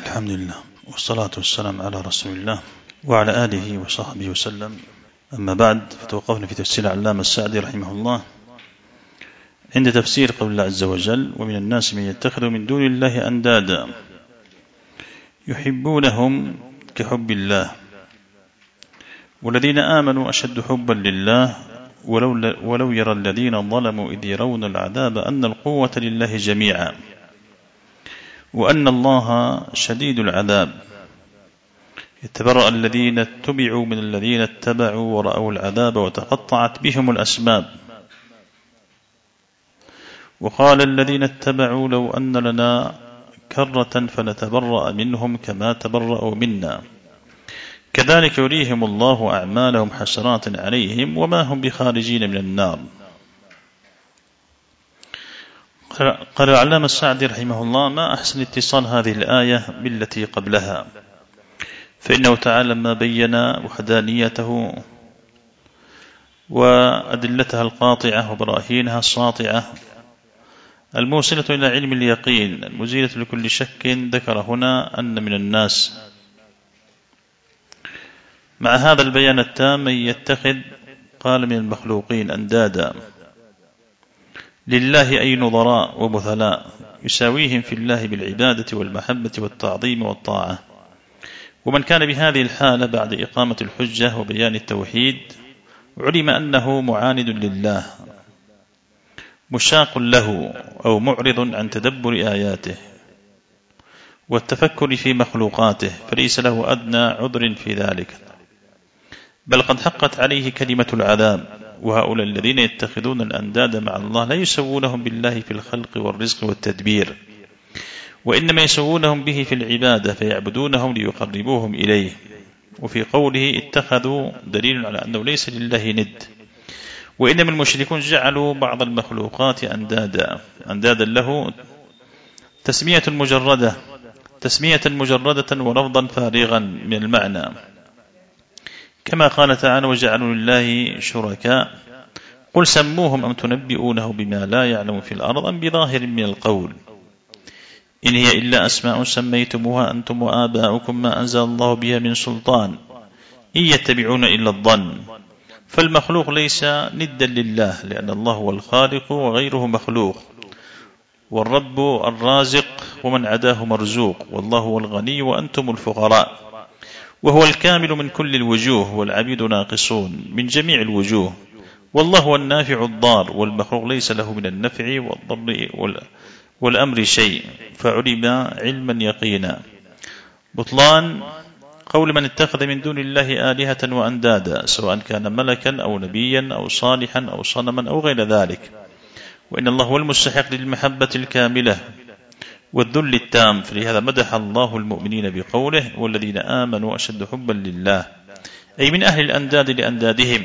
الحمد لله والصلاة والسلام على رسول الله وعلى آله وصحبه وسلم. أما بعد، فتوقفنا في تفسير العلامة السعدي رحمه الله عند تفسير قول الله عز وجل: ومن الناس من يتخذ من دون الله أندادا يحبونهم كحب الله والذين آمنوا أشد حبا لله ولو يرى الذين ظلموا إذ يرون العذاب أن القوة لله جميعا وأن الله شديد العذاب. يتبرأ الذين اتبعوا من الذين اتبعوا ورأوا العذاب وتقطعت بهم الأسباب. وقال الذين اتبعوا لو أن لنا كرة فنتبرأ منهم كما تبرأوا منا كذلك يريهم الله أعمالهم حسرات عليهم وما هم بخارجين من النار. قال العلامة السعدي رحمه الله: ما أحسن اتصال هذه الآية بالتي قبلها، فإنه تعالى ما بين وحدانيته وأدلتها القاطعة وبراهينها الساطعة الموصلة إلى علم اليقين المزيلة لكل شك، ذكر هنا أن من الناس مع هذا البيان التام يتخذ قال من المخلوقين أندادا لله أي نظراء ومثلاء يساويهم في الله بالعبادة والمحبة والتعظيم والطاعة. ومن كان بهذه الحالة بعد إقامة الحجة وبيان التوحيد علم أنه معاند لله مشاق له أو معرض عن تدبر آياته والتفكر في مخلوقاته، فليس له أدنى عذر في ذلك، بل قد حقت عليه كلمة العذاب. وهؤلاء الذين يتخذون الأنداد مع الله لا يسوونهم بالله في الخلق والرزق والتدبير، وإنما يسوونهم به في العبادة فيعبدونهم ليقربوهم إليه. وفي قوله اتخذوا دليل على أنه ليس لله ند، وإنما المشركون جعلوا بعض المخلوقات أندادا له تسمية مجردة ولفظا فارغا من المعنى، كما قال تعالى: وجعلوا لله شركاء قل سموهم أم تنبئونه بما لا يعلم في الأرض أم بظاهر من القول إن هي إلا أسماء سميتموها أنتم وآباؤكم ما أنزل الله بها من سلطان إن يتبعون إلا الظن. فالمخلوق ليس ندا لله، لأن الله هو الخالق وغيره مخلوق، والرب الرازق ومن عداه مرزوق، والله هو الغني وأنتم الفقراء، وهو الكامل من كل الوجوه والعبيد ناقصون من جميع الوجوه، والله هو النافع الضار، والمخلوق ليس له من النفع والضر والأمر شيء، فعلم علما يقينا. بطلان قول من اتخذ من دون الله آلهة وأندادا سواء كان ملكا أو نبيا أو صالحا أو صنما أو غير ذلك، وإن الله هو المستحق للمحبة الكاملة والذل التام. فلهذا مدح الله المؤمنين بقوله: والذين آمنوا أشد حبا لله، أي من أهل الأنداد لأندادهم،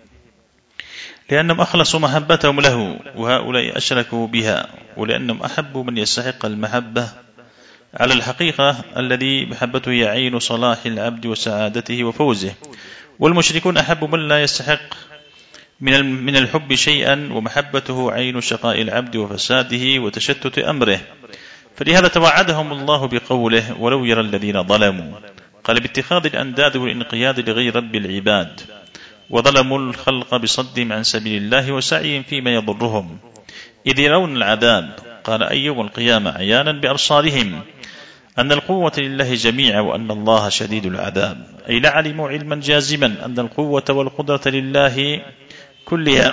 لأنهم أخلصوا محبتهم له، وهؤلاء أشركوا بها، ولأنهم أحبوا من يستحق المحبة على الحقيقة الذي محبته هي عين صلاح العبد وسعادته وفوزه. والمشركون أحبوا من لا يستحق من الحب شيئا، ومحبته عين شقاء العبد وفساده وتشتت أمره. فلهذا توعدهم الله بقوله: ولو يرى الذين ظلموا، قال باتخاذ الأنداد والانقياد لغير رب العباد، وظلموا الخلق بصدهم عن سبيل الله وسعيهم فيما يضرهم إذ يرون العذاب، قال أي يوم القيامة عيانا بأبصارهم أن القوة لله جميعا وأن الله شديد العذاب، أي لعلموا علما جازما أن القوة والقدرة لله كلها،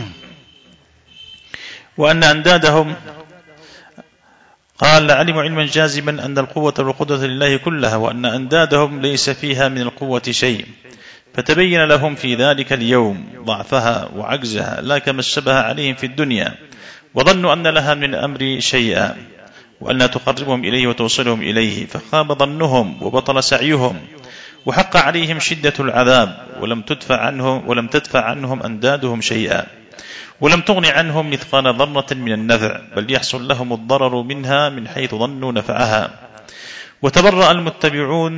وأن أندادهم قال علموا علما جازما أن القوة والقدرة لله كلها وأن أندادهم ليس فيها من القوة شيء، فتبين لهم في ذلك اليوم ضعفها وعجزها لا كما اشتبه عليهم في الدنيا، وظنوا أن لها من الأمر شيئا وأن تقربهم إليه وتوصلهم إليه، فخاب ظنهم وبطل سعيهم، وحق عليهم شدة العذاب، ولم تدفع عنهم أندادهم شيئا، ولم تغن عنهم مثقال ذرة من النفع، بل يحصل لهم الضرر منها من حيث ظنوا نفعها. وتبرأ المتبعون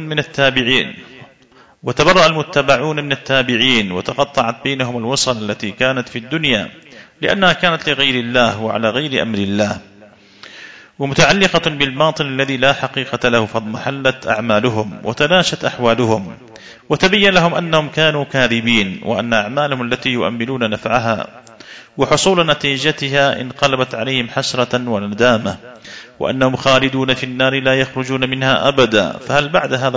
من التابعين وتقطعت بينهم الوصل التي كانت في الدنيا، لأنها كانت لغير الله وعلى غير أمر الله. ومتعلقة بالباطل الذي لا حقيقة له، فاضمحلت أعمالهم وتلاشت أحوالهم، وتبين لهم أنهم كانوا كاذبين، وأن أعمالهم التي يؤملون نفعها وحصول نتيجتها انقلبت عليهم حسرة وندامة، وأنهم خالدون في النار لا يخرجون منها أبدا. فهل بعد هذا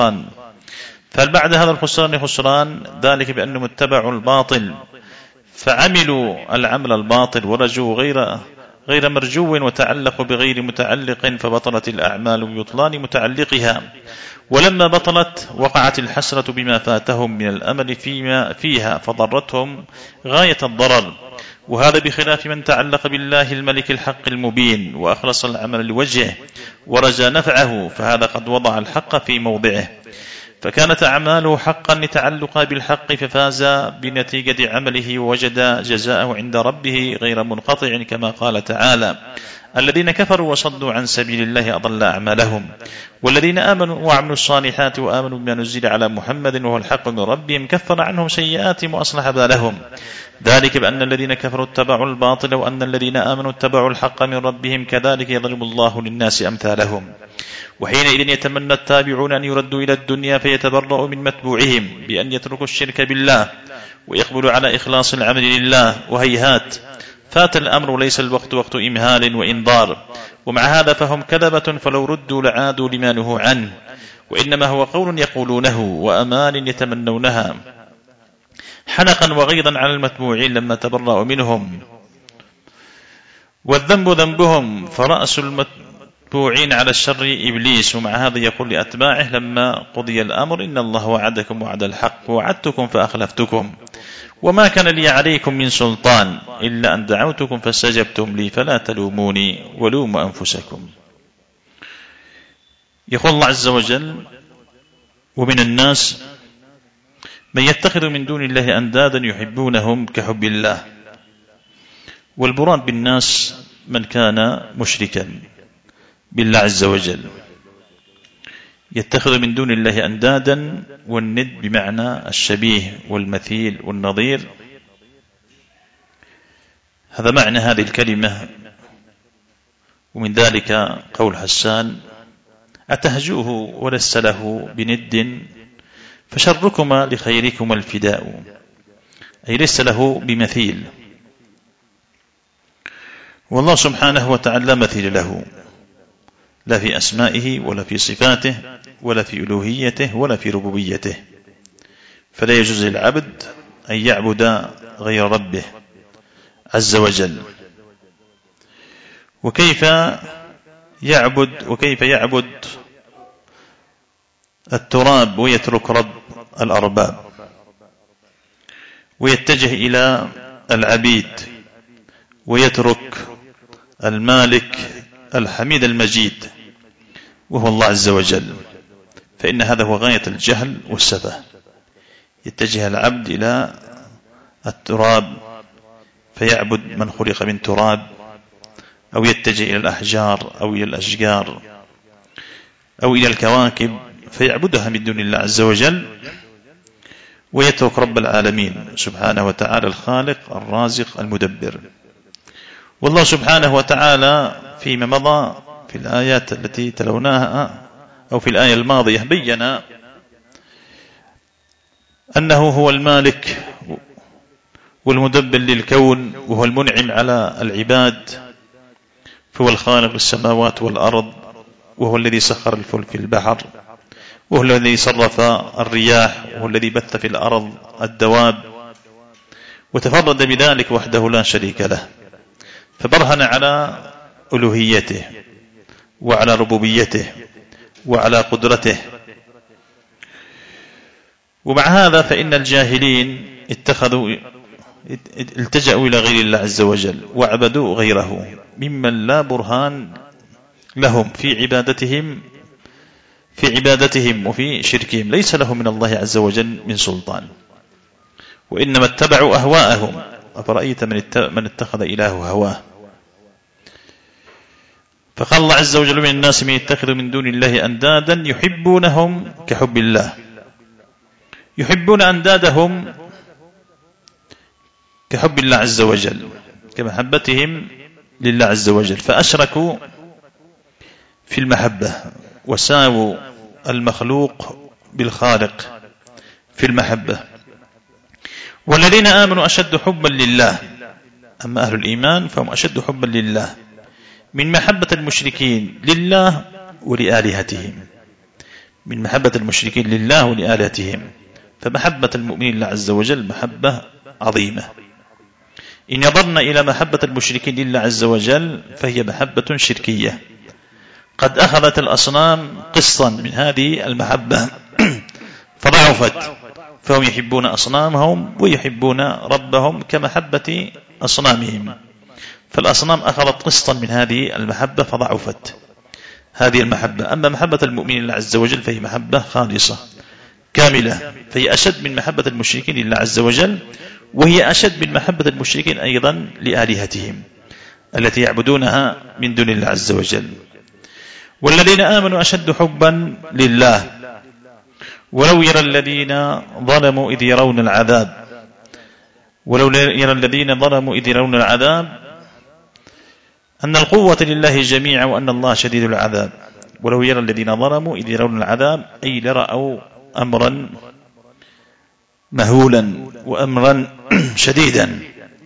الخسران خسران؟ ذلك بأنهم اتبعوا الباطل فعملوا العمل الباطل ورجوا غير مرجو، وتعلقوا بغير متعلق، فبطلت الأعمال ببطلان متعلقها. ولما بطلت وقعت الحسرة بما فاتهم من الأمل فيها، فضرتهم غاية الضرر. وهذا بخلاف من تعلق بالله الملك الحق المبين وأخلص العمل لوجهه ورجى نفعه، فهذا قد وضع الحق في موضعه، فكانت أعماله حقا لتعلق بالحق، ففاز بنتيجة عمله ووجد جزاءه عند ربه غير منقطع، كما قال تعالى: الذين كفروا وصدوا عن سبيل الله أضل أعمالهم، والذين آمنوا وعملوا الصالحات وآمنوا بما نزل على محمد وهو الحق من ربهم كفر عنهم سيئاتهم وأصلح بالهم، ذلك بأن الذين كفروا اتبعوا الباطل وأن الذين آمنوا اتبعوا الحق من ربهم، كذلك يضرب الله للناس أمثالهم. وحينئذ يتمنى التابعون أن يردوا إلى الدنيا فيتبرؤوا من متبوعهم بأن يتركوا الشرك بالله ويقبلوا على إخلاص العمل لله. وهيهات، فات الأمر، ليس الوقت وقت إمهال وإنظار. ومع هذا فهم كذبة، فلو ردوا لعادوا لما نهوا عنه، وإنما هو قول يقولونه وأمان يتمنونها، حنقا وغيظا على المتبوعين لما تبرأوا منهم. والذنب ذنبهم، فرأس المتبوعين على الشر إبليس. ومع هذا يقول لأتباعه لما قضي الأمر: إن الله وعدكم وعد الحق ووعدتكم فأخلفتكم، وما كان لي عليكم من سلطان إلا أن دعوتكم فاستجبتم لي فلا تلوموني ولوموا أنفسكم. يقول الله عز وجل: ومن الناس من يتخذ من دون الله أندادا يحبونهم كحب الله. والمراد بالناس من كان مشركا بالله عز وجل، يتخذ من دون الله أندادا، والند بمعنى الشبيه والمثيل والنظير، هذا معنى هذه الكلمة. ومن ذلك قول حسان: أتهجوه ولست له بند، فشركما لخيركما الفداء، أي ليس له بمثيل. والله سبحانه وتعالى لا مثيل له، لا في أسمائه ولا في صفاته ولا في ألوهيته ولا في ربوبيته، فلا يجوز للعبد أن يعبد غير ربه عز وجل. وكيف يعبد التراب ويترك رب الأرباب، ويتجه إلى العبيد ويترك المالك الحميد المجيد وهو الله عز وجل؟ فإن هذا هو غاية الجهل والسفه. يتجه العبد إلى التراب فيعبد من خلق من تراب، أو يتجه إلى الأحجار أو إلى الأشجار أو إلى الكواكب فيعبدها من دون الله عز وجل، ويترك رب العالمين سبحانه وتعالى الخالق الرازق المدبر. والله سبحانه وتعالى فيما مضى في الآيات التي تلوناها أو في الآية الماضية بيّن أنه هو المالك والمدبر للكون، وهو المنعم على العباد، فهو الخالق للسماوات والأرض، وهو الذي سخر الفلك في البحر، وهو الذي صرف الرياح، وهو الذي بث في الأرض الدواب، وتفرد بذلك وحده لا شريك له، فبرهن على ألوهيته وعلى ربوبيته وعلى قدرته. ومع هذا فإن الجاهلين التجأوا إلى غير الله عز وجل وعبدوا غيره ممن لا برهان لهم في عبادتهم وفي شركهم، ليس لهم من الله عز وجل من سلطان، وإنما اتبعوا أهواءهم. أفرأيت من اتخذ إله هواه؟ فقال الله عز وجل: من الناس من يتخذ من دون الله أندادا يحبونهم كحب الله. يحبون أندادهم كحب الله عز وجل، كمحبتهم لله عز وجل، فأشركوا في المحبة، وساووا المخلوق بالخالق في المحبة. والذين آمنوا أشد حبا لله، أما أهل الإيمان فهم أشد حبا لله من محبة المشركين لله ولآلهتهم، من محبة المشركين لله ولآلهتهم. فمحبة المؤمنين لله عز وجل محبة عظيمة. إن نظرنا إلى محبة المشركين لله عز وجل فهي محبة شركية، قد أخذت الأصنام قسطا من هذه المحبة فضعفت، فهم يحبون أصنامهم ويحبون ربهم كمحبة أصنامهم، فالأصنام أخذت قسطا من هذه المحبة فضعفت هذه المحبة. أما محبة المؤمنين لله عز وجل فهي محبة خالصة كاملة، فهي أشد من محبة المشركين لله عز وجل، وهي أشد من محبة المشركين أيضا لآلهتهم التي يعبدونها من دون الله عز وجل. والذين آمنوا أشد حبا لله ولو يرى الذين ظلموا إذ يرون العذاب، ولو يرى الذين ظلموا إذ يرون العذاب أن القوة لله جميعا وأن الله شديد العذاب. ولو يرى الذين ظلموا إذ يرون العذاب أي لرأوا أمرا مهولا وأمرا شديدا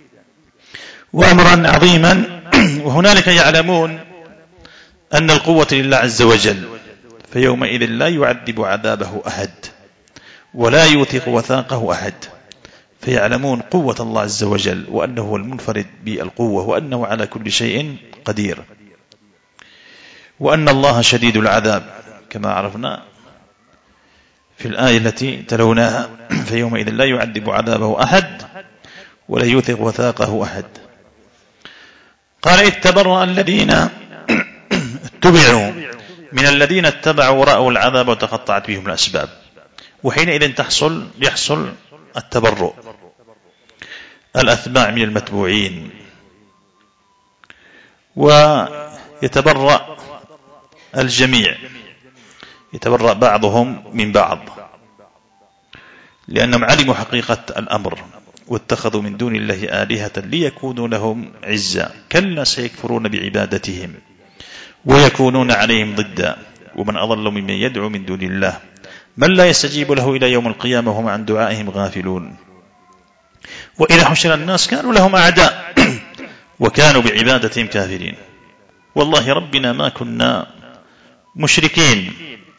وأمرا عظيما، وهنالك يعلمون أن القوة لله عز وجل، فيومئذ لا يعذب عذابه أحد ولا يوثق وثاقه أحد، فيعلمون قوة الله عز وجل وأنه هو المنفرد بالقوة وأنه على كل شيء قدير، وأن الله شديد العذاب كما عرفنا في الآية التي تلوناها، فيومئذ لا يعذب عذابه أحد ولا يوثق وثاقه أحد. قال إذ تبرأ الذين اتبعوا من الذين اتبعوا ورأوا العذاب وتقطعت بهم الأسباب. وحينئذ يحصل التبرؤ، الأتباع من المتبوعين، ويتبرأ الجميع، يتبرأ بعضهم من بعض، لأنهم علموا حقيقة الأمر واتخذوا من دون الله آلهة ليكونوا لهم عزا، كلا سيكفرون بعبادتهم ويكونون عليهم ضدا، ومن أضل ممن يدعو من دون الله من لا يستجيب له إلى يوم القيامة وهم عن دعائهم غافلون. وإذا حشر الناس كانوا لهم أعداء وكانوا بعبادتهم كافرين. والله ربنا ما كنا مشركين.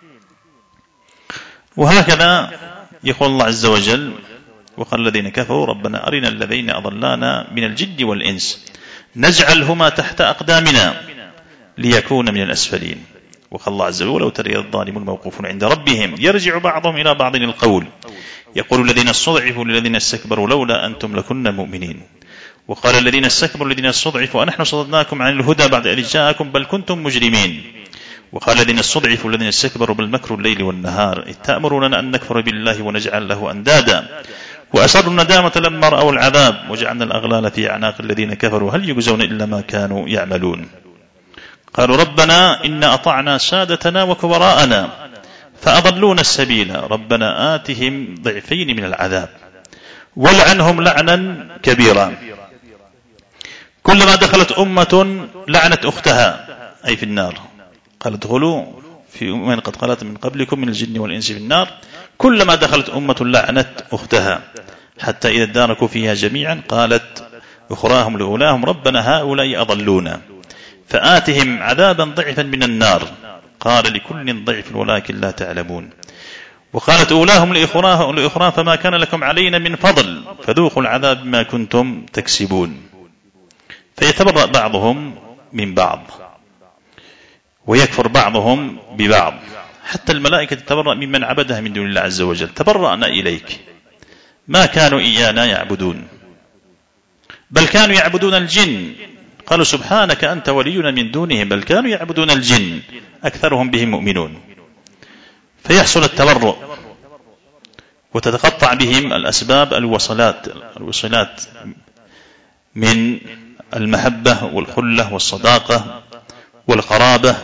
وهكذا يقول الله عز وجل وقال الذين كفروا ربنا أرنا الذين أضلانا من الجن والإنس نجعلهما تحت أقدامنا ليكون من الأسفلين. وقال الله عز وجل ولو ترى الظالمون موقوفون عند ربهم يرجع بعضهم إلى بعض القول يقول الذين استضعفوا للذين استكبروا لولا أنتم لكنا مؤمنين. وقال الذين استكبروا الذين استضعفوا أنحن صددناكم عن الهدى بعد إذ جاءكم بل كنتم مجرمين. وقال الذين استضعفوا الذين استكبروا بل مكروا الليل والنهار إذ تأمروننا أن نكفر بالله ونجعل له أندادا وأسروا الندامة لما رأوا العذاب وجعلنا الأغلال في أعناق الذين كفروا هل يجزون إلا ما كانوا يعملون. قالوا ربنا إنا أطعنا سادتنا وكبراءنا فأضلونا السبيل ربنا آتهم ضعفين من العذاب ولعنهم لعنا كبيرا. كلما دخلت أمة لعنت أختها أي في النار. قال ادخلوا في أمم قد خلت من قبلكم من الجن والإنس في النار كلما دخلت أمة لعنت أختها حتى إذا اداركوا فيها جميعا قالت أخراهم لأولاهم ربنا هؤلاء أضلونا فآتهم عذابا ضعفا من النار قال لكل ضعف ولكن لا تعلمون. وقالت أولاهم لأخراهم فما كان لكم علينا من فضل فذوقوا العذاب بما كنتم تكسبون. فيتبرأ بعضهم من بعض ويكفر بعضهم ببعض حتى الملائكة تتبرأ ممن عبدها من دون الله عز وجل تبرأنا إليك ما كانوا إيانا يعبدون بل كانوا يعبدون الجن قالوا سبحانك أنت ولينا من دونهم بل كانوا يعبدون الجن أكثرهم بهم مؤمنون. فيحصل التبرؤ وتتقطع بهم الأسباب الوصلات من المحبة والخلة والصداقة والقرابة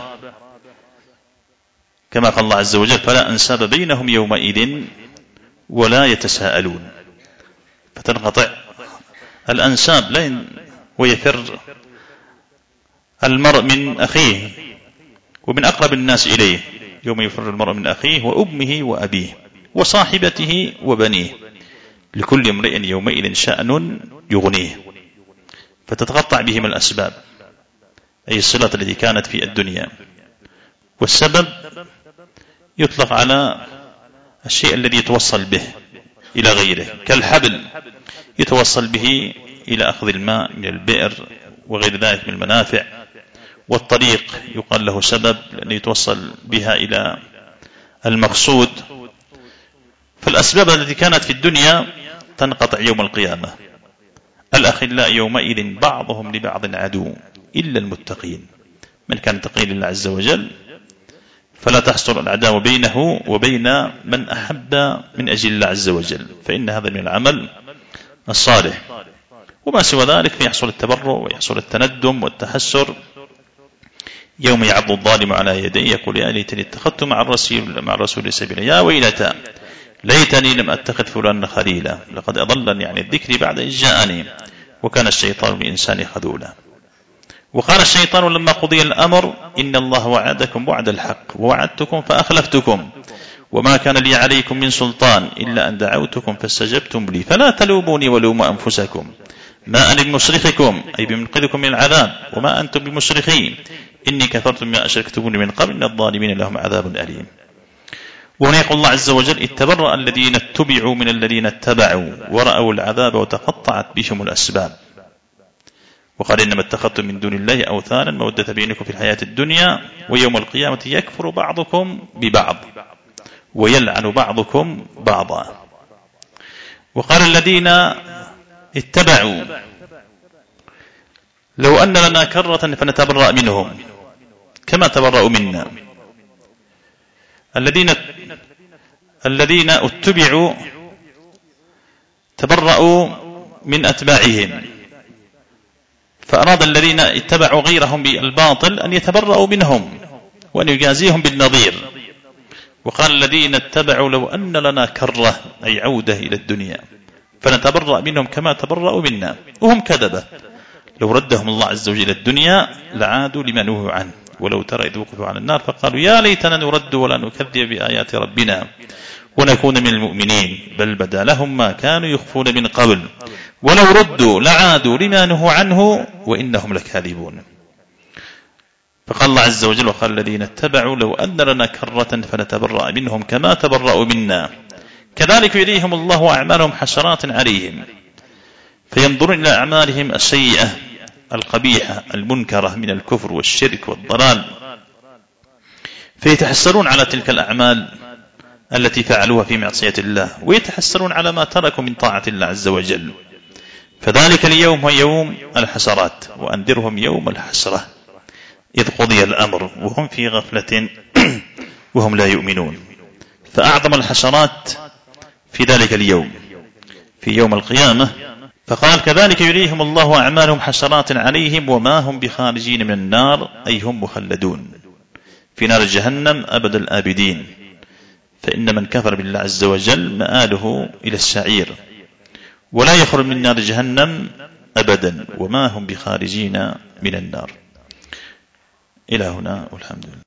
كما قال الله عز وجل فلا أنساب بينهم يومئذ ولا يتساءلون. فتنقطع الأنساب ويفر المرء من أخيه ومن أقرب الناس إليه يوم يفر المرء من أخيه وأمه وأبيه وصاحبته وبنيه لكل امرئ يومئذ شأن يغنيه، فتتقطع بهم الأسباب، أي الصلة التي كانت في الدنيا. والسبب يطلق على الشيء الذي يتوصل به إلى غيره، كالحبل يتوصل به إلى أخذ الماء من البئر وغير ذلك من المنافع، والطريق يقال له سبب لأنه يتوصل بها إلى المقصود. فالأسباب التي كانت في الدنيا تنقطع يوم القيامة. الأخلاء يومئذ بعضهم لبعض عدو إلا المتقين، من كان تقي لله عز وجل فلا تحصل العداوة بينه وبين من أحب من أجل الله عز وجل، فإن هذا من العمل الصالح. وما سوى ذلك فيحصل التبرؤ ويحصل التندم والتحسر يوم يعض الظالم على يديه يقول يا ليتني اتخذت مع الرسول سبيلا، يا ويلتى ليتني لم أتخذ فلانا خليلا لقد أضلني عن الذكر بعد إذ جاءني وكان الشيطان للإنسان خذولا. وقال الشيطان لما قضي الأمر إن الله وعدكم وعد الحق ووعدتكم فأخلفتكم وما كان لي عليكم من سلطان إلا أن دعوتكم فاستجبتم لي فلا تلوموني ولوموا أنفسكم ما أنا بمصرخكم أي بمنقذكم من العذاب وما أنتم بمصرخي إني كفرتم ما أشركتموني من قبل إن الظالمين لهم عذاب أليم. وهنا يقول الله عز وجل اتبرأ الذين اتبعوا من الذين اتبعوا ورأوا العذاب وتقطعت بهم الأسباب. وقال إنما اتخذتم من دون الله أوثانا مودة بينكم في الحياة الدنيا ويوم القيامة يكفر بعضكم ببعض ويلعن بعضكم بعضا. وقال الذين اتبعوا لو أن لنا كرة فنتبرأ منهم كما تبرأوا منا. الذين اتبعوا تبرأوا من أتباعهم، فأراد الذين اتبعوا غيرهم بالباطل أن يتبرأوا منهم وأن يجازيهم بالنظير. وقال الذين اتبعوا لو أن لنا كرة أي عودة إلى الدنيا فنتبرأ منهم كما تبرأوا منا، وهم كذبة. لو ردهم الله عز وجل إلى الدنيا لعادوا لما نهوا عنه ولو ترى إذ وقفوا على النار فقالوا يا ليتنا نرد ولا نكذب بآيات ربنا ونكون من المؤمنين بل بدا لهم ما كانوا يخفون من قبل ولو ردوا لعادوا لما نهوا عنه وإنهم لكاذبون. فقال الله عز وجل وقال الذين اتبعوا لو أن لنا كرة فنتبرأ منهم كما تبرأوا منا كذلك يريهم الله أعمالهم حسرات عليهم فينظرون إلى أعمالهم السيئة القبيحة المنكرة من الكفر والشرك والضلال فيتحسرون على تلك الأعمال التي فعلوها في معصية الله ويتحسرون على ما تركوا من طاعة الله عز وجل. فذلك اليوم هو يوم الحسرات وأنذرهم يوم الحسرة إذ قضي الأمر وهم في غفلة وهم لا يؤمنون. فأعظم الحسرات في ذلك اليوم في يوم القيامة. فقال كذلك يريهم الله أعمالهم حسرات عليهم وما هم بخارجين من النار أي هم مخلدون في نار جهنم أبد الآبدين. فإن من كفر بالله عز وجل مآله إلى السعير ولا يخرج من نار جهنم أبدا وما هم بخارجين من النار. إلى هنا والحمد لله.